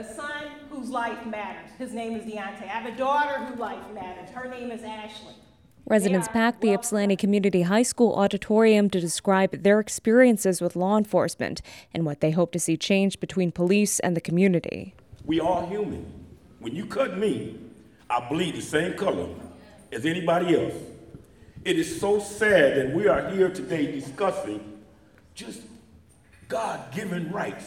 a son whose life matters. His name is Deontay. I have a daughter whose life matters. Her name is Ashley. Residents packed the Ypsilanti Community High School auditorium to describe their experiences with law enforcement and what they hope to see change between police and the community. We are human. When you cut me, I bleed the same color as anybody else. It is so sad that we are here today discussing just God-given rights.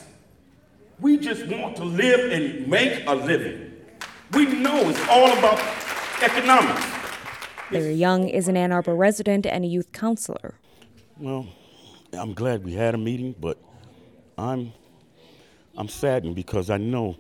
We just want to live and make a living. We know it's all about economics. Larry Young is an Ann Arbor resident and a youth counselor. Well, I'm glad we had a meeting, but I'm saddened because I know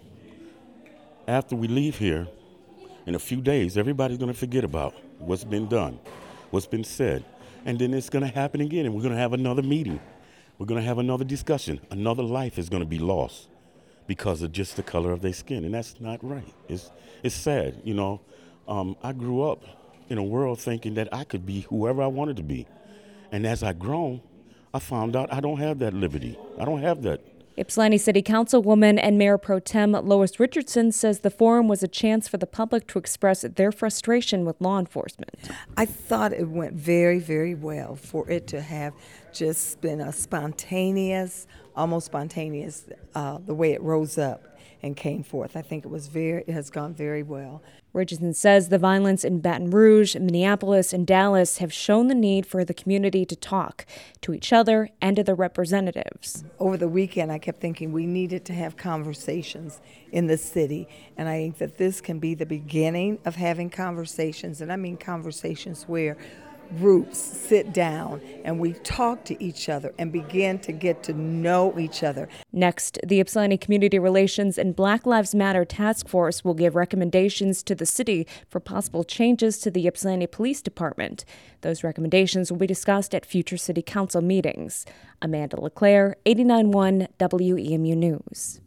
after we leave here in a few days, everybody's going to forget about what's been done, what's been said, and then it's going to happen again, and we're going to have another meeting. We're going to have another discussion. Another life is going to be lost because of just the color of their skin, and that's not right. It's sad, you know. I grew up in a world thinking that I could be whoever I wanted to be, and as I grown, I found out I don't have that liberty. I don't have that. Ypsilanti City Councilwoman and Mayor Pro Tem Lois Richardson says the forum was a chance for the public to express their frustration with law enforcement. I thought it went very, very well for it to have just been a spontaneous, almost spontaneous, the way it rose up and came forth. I think it has gone very well. Richardson says the violence in Baton Rouge, Minneapolis, and Dallas have shown the need for the community to talk to each other and to their representatives. Over the weekend, I kept thinking we needed to have conversations in the city, and I think that this can be the beginning of having conversations, and I mean conversations where groups sit down and we talk to each other and begin to get to know each other. Next, the Ypsilanti Community Relations and Black Lives Matter Task Force will give recommendations to the city for possible changes to the Ypsilanti Police Department. Those recommendations will be discussed at future city council meetings. Amanda LeClaire, 89.1 WEMU News.